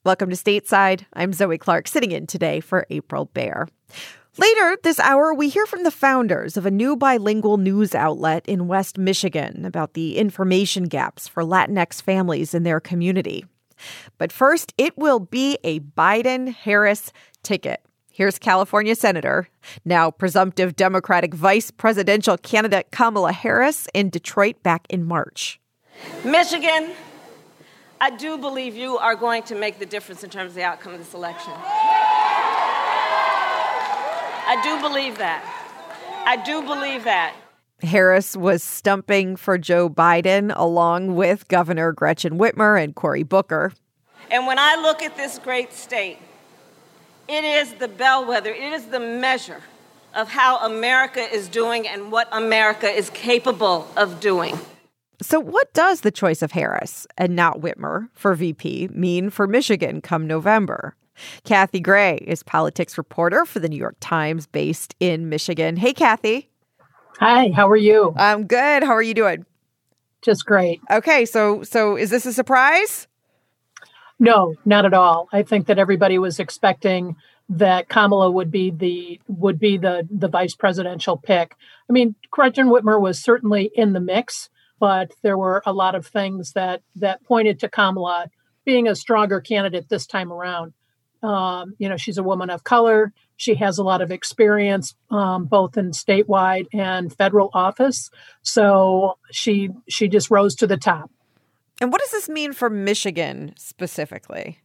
Welcome to Stateside. I'm Zoe Clark, sitting in today for April Baer. Later this hour, we hear from the founders of a new bilingual news outlet in West Michigan about the information gaps for Latinx families in their community. But first, it will be a Biden-Harris ticket. Here's California Senator, now presumptive Democratic vice presidential candidate Kamala Harris in Detroit back in March. Michigan, I do believe you are going to make the difference in terms of the outcome of this election. I do believe that. Harris was stumping for Joe Biden along with Governor Gretchen Whitmer and Cory Booker. And when I look at this great state, it is the bellwether, it is the measure of how America is doing and what America is capable of doing. So what does the choice of Harris and not Whitmer for VP mean for Michigan come November? Kathy Gray is politics reporter for the New York Times based in Michigan. Hey, Kathy. Hi, how are you? I'm good. How are you doing? Just great. Okay, so is this a surprise? No, not at all. I think that everybody was expecting that Kamala would be the vice presidential pick. I mean, Gretchen Whitmer was certainly in the mix, but there were a lot of things that pointed to Kamala being a stronger candidate this time around. She's a woman of color. She has a lot of experience, both in statewide and federal office. So she just rose to the top. And what does this mean for Michigan specifically?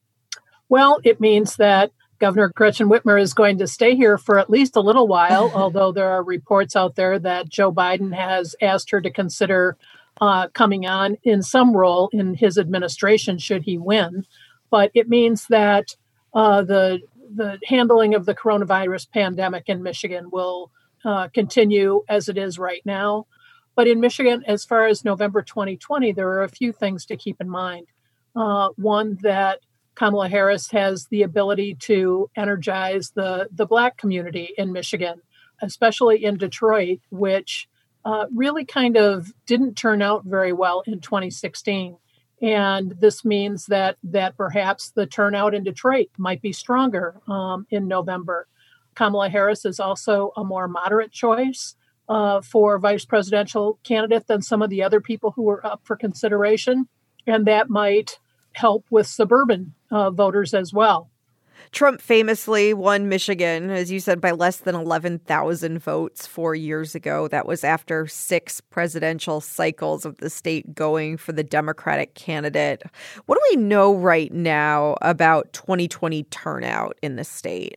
Well, it means that Governor Gretchen Whitmer is going to stay here for at least a little while, although there are reports out there that Joe Biden has asked her to consider coming on in some role in his administration should he win. But it means that the handling of the coronavirus pandemic in Michigan will continue as it is right now. But in Michigan, as far as November 2020, there are a few things to keep in mind. One, that Kamala Harris has the ability to energize the Black community in Michigan, especially in Detroit, which really kind of didn't turn out very well in 2016. And this means that perhaps the turnout in Detroit might be stronger in November. Kamala Harris is also a more moderate choice for vice presidential candidate than some of the other people who were up for consideration. And that might help with suburban voters as well. Trump famously won Michigan, as you said, by less than 11,000 votes 4 years ago. That was after 6 presidential cycles of the state going for the Democratic candidate. What do we know right now about 2020 turnout in the state?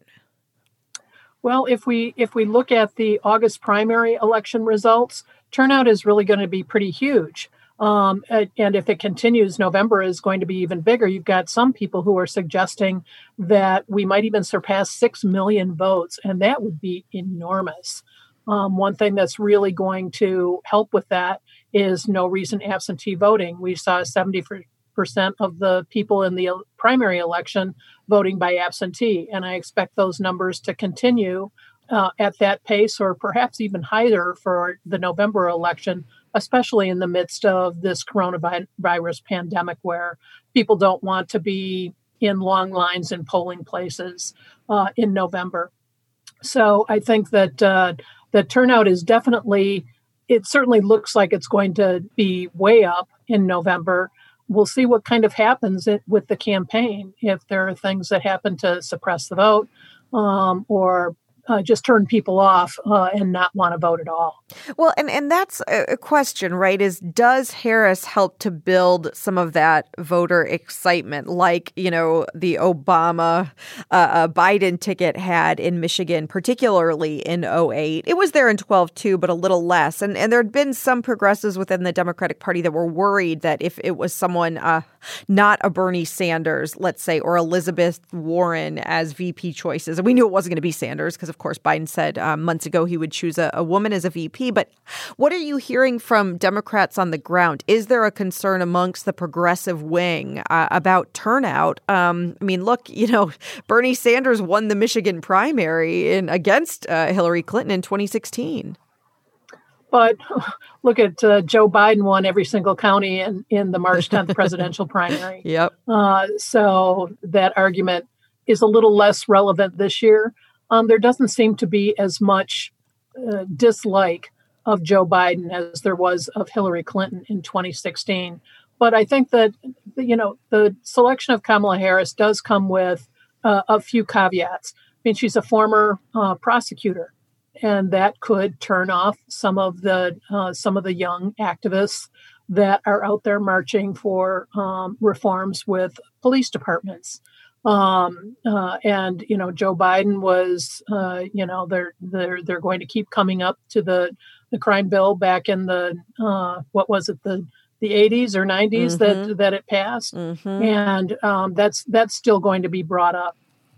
Well, if we look at the August primary election results, turnout is really going to be pretty huge. And if it continues, November is going to be even bigger. You've got some people who are suggesting that we might even surpass 6 million votes, and that would be enormous. One thing that's really going to help with that is no reason absentee voting. We saw 70% of the people in the primary election voting by absentee, and I expect those numbers to continue at that pace or perhaps even higher for the November election, especially in the midst of this coronavirus pandemic where people don't want to be in long lines in polling places in November. So I think that the turnout is it certainly looks like it's going to be way up in November. We'll see what kind of happens with the campaign, if there are things that happen to suppress the vote or just turn people off and not want to vote at all. Well, and that's a question, right, does Harris help to build some of that voter excitement like, the Obama Biden ticket had in Michigan, particularly in 2008? It was there in 2012 too, but a little less. And there had been some progressives within the Democratic Party that were worried that if it was someone not a Bernie Sanders, let's say, or Elizabeth Warren as VP choices, and we knew it wasn't going to be Sanders because, of course, Biden said months ago he would choose a woman as a VP. But what are you hearing from Democrats on the ground? Is there a concern amongst the progressive wing about turnout? Look, Bernie Sanders won the Michigan primary against Hillary Clinton in 2016. But look at Joe Biden won every single county in the March 10th presidential primary. Yep. So that argument is a little less relevant this year. There doesn't seem to be as much dislike of Joe Biden as there was of Hillary Clinton in 2016. But I think that, the selection of Kamala Harris does come with a few caveats. I mean, she's a former prosecutor, and that could turn off some of the young activists that are out there marching for reforms with police departments. And Joe Biden was, they're going to keep coming up to the crime bill back in the the 80s or 90s that it passed, and that's still going to be brought up.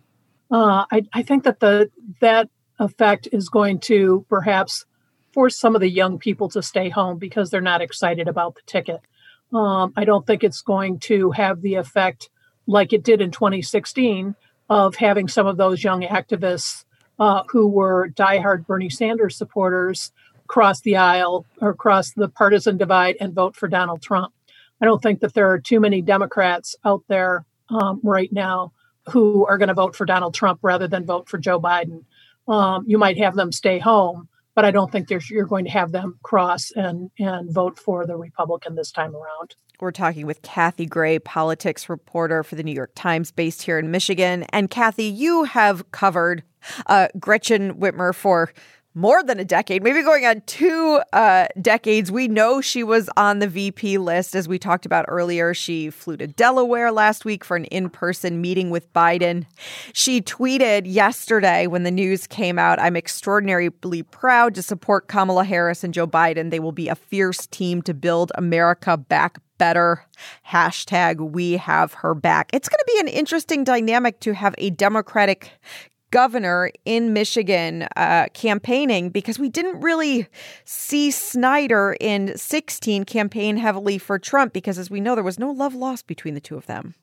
I think that that effect is going to perhaps force some of the young people to stay home because they're not excited about the ticket. I don't think it's going to have the effect like it did in 2016 of having some of those young activists who were diehard Bernie Sanders supporters cross the aisle or cross the partisan divide and vote for Donald Trump. I don't think that there are too many Democrats out there right now who are going to vote for Donald Trump rather than vote for Joe Biden. You might have them stay home, but I don't think you're going to have them cross and vote for the Republican this time around. We're talking with Kathy Gray, politics reporter for the New York Times based here in Michigan. And Kathy, you have covered Gretchen Whitmer for more than a decade, maybe going on 2 decades. We know she was on the VP list. As we talked about earlier, she flew to Delaware last week for an in-person meeting with Biden. She tweeted yesterday when the news came out, "I'm extraordinarily proud to support Kamala Harris and Joe Biden. They will be a fierce team to build America back better. #we have her back." It's going to be an interesting dynamic to have a Democratic governor in Michigan campaigning, because we didn't really see Snyder in 16 campaign heavily for Trump, because as we know, there was no love lost between the two of them.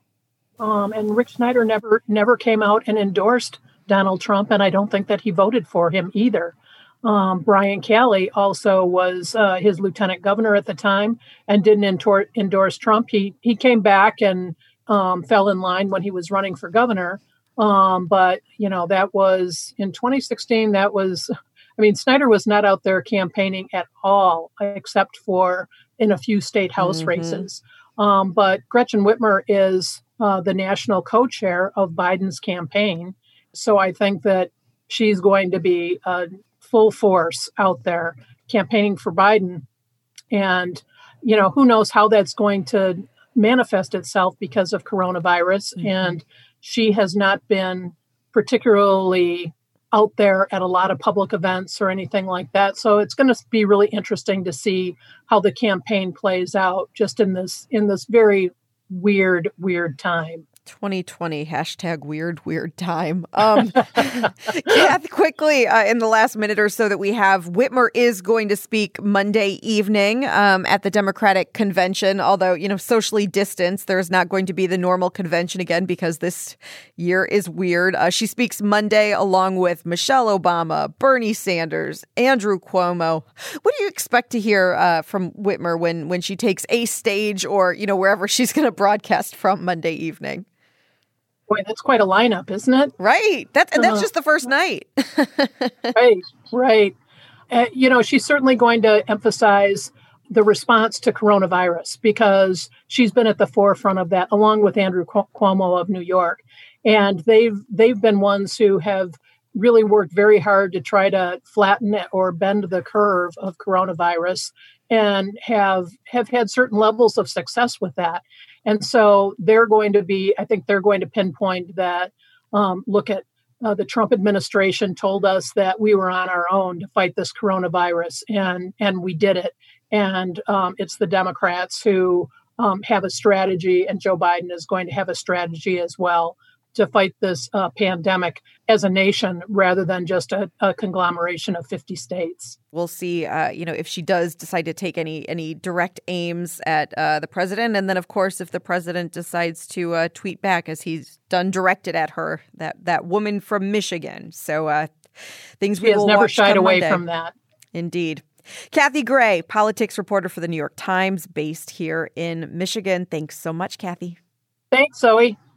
And Rick Snyder never came out and endorsed Donald Trump, and I don't think that he voted for him either. Brian Calley also was his lieutenant governor at the time and didn't endorse Trump. He came back and fell in line when he was running for governor. But, that was in 2016. Snyder was not out there campaigning at all, except for in a few state house races. But Gretchen Whitmer is the national co-chair of Biden's campaign. So I think that she's going to be full force out there campaigning for Biden. And, who knows how that's going to manifest itself because of coronavirus. And she has not been particularly out there at a lot of public events or anything like that. So it's going to be really interesting to see how the campaign plays out just in this very weird time. 2020, #weird time. Kath, quickly, in the last minute or so that we have, Whitmer is going to speak Monday evening at the Democratic convention, although, socially distanced. There is not going to be the normal convention again because this year is weird. She speaks Monday along with Michelle Obama, Bernie Sanders, Andrew Cuomo. What do you expect to hear from Whitmer when she takes a stage or, wherever she's going to broadcast from Monday evening? Boy, that's quite a lineup, isn't it? Right. That's just the first night. Right. She's certainly going to emphasize the response to coronavirus because she's been at the forefront of that, along with Andrew Cuomo of New York. And they've been ones who have really worked very hard to try to flatten it or bend the curve of coronavirus and have had certain levels of success with that. And so I think they're going to pinpoint that, look at the Trump administration told us that we were on our own to fight this coronavirus, and we did it. And it's the Democrats who have a strategy, and Joe Biden is going to have a strategy as well to fight this pandemic as a nation rather than just a conglomeration of 50 states. We'll see, if she does decide to take any direct aims at the president. And then, of course, if the president decides to tweet back, as he's done, directed at her, that woman from Michigan. So things we will watch. He has never shied away Monday. from that. Indeed. Kathy Gray, politics reporter for the New York Times, based here in Michigan. Thanks so much, Kathy. Thanks, Zoe.